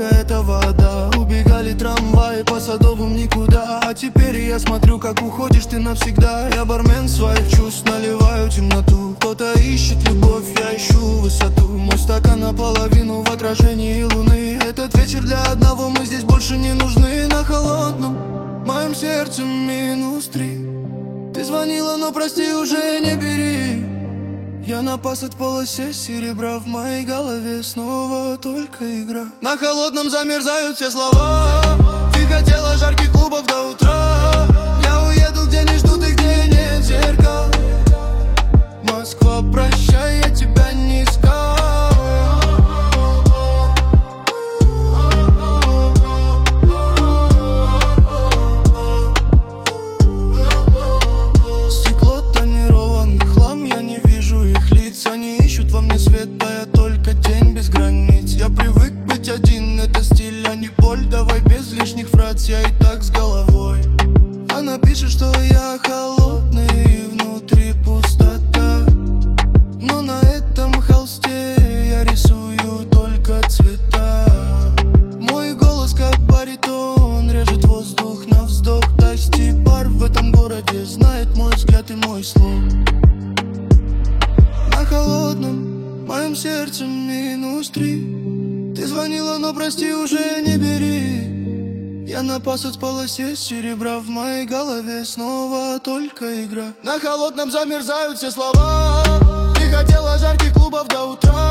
это вода. Убегали трамваи по Садовым никуда, а теперь я смотрю, как уходишь ты навсегда. Я бармен своих чувств, наливаю темноту. Кто-то ищет любовь, я ищу высоту. Мой стакан наполовину в отражении луны. Этот вечер для одного, мы здесь больше не нужны. На холодном моем сердце -3. Ты звонила, но прости, уже не бери. Я напас от полосе серебра, в моей голове снова только игра. На холодном замерзают все слова. Ты хотела жарких клубов до утра. Я уеду, где не ждут и где нет зеркал. Москва, прощай, я тебя не искал. Стекло тонированный хлам, я не вижу их лиц. Они ищут во мне свет, а я только тень без границ. Я привык быть один, это стиль, а не боль. Давай без лишних фраз, я и так с головой. Она пишет, что я холодный и внутри пустота. Но на этом холсте я рисую только цвета. Мой голос как баритон, режет воздух на вздох. Тасти бар в этом городе знает мой взгляд и мой слог. На холодном моем сердце -3. Ты звонила, но прости, уже не бери. Я напас от полосе серебра, в моей голове снова только игра. На холодном замерзают все слова. Ты хотела жарких клубов до утра.